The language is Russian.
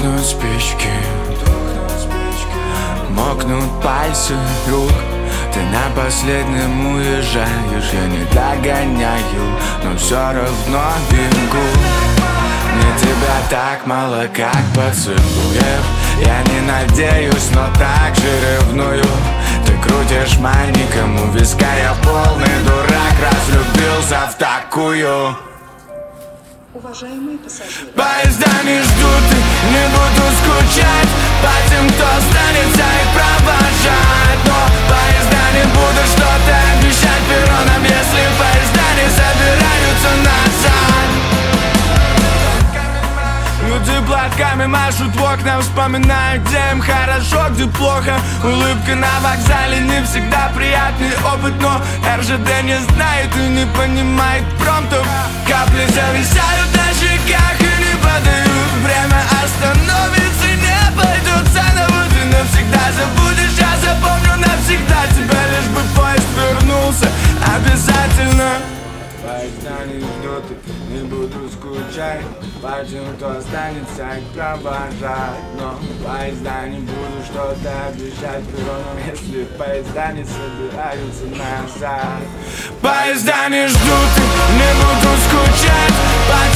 Тухнут спички, мокнут пальцы рук. Ты на последнем уезжаешь, я не догоняю, но все равно бегу. Мне тебя так мало, как поцелуев. Я не надеюсь, но так же ревную. Ты крутишь маятником у виска, я полный дурак, разлюбился в такую. Уважаемые пассажиры, Поезда не ждут и не буду скучать по тем, кто останется их провожать. Но поезда не будут что-то обещать перронам, если поезда не собираются назад. Люди платками машут в окна, вспоминая, где им хорошо, где плохо. Улыбка на вокзале не всегда приятный опыт, но РЖД не знает и не понимает промптов. Капли зависают на щеках и не подают. Время остановится, не пойдет заново. Ты навсегда забудешь, я запомню навсегда тебя, лишь бы поезд вернулся обязательно. Поезда не ждут, не буду скучать по тем, кто останется их провожать. Но поезда не буду что-то обещать перронам, если поезда не собираются назад. Поезда не ждут, не буду скучать по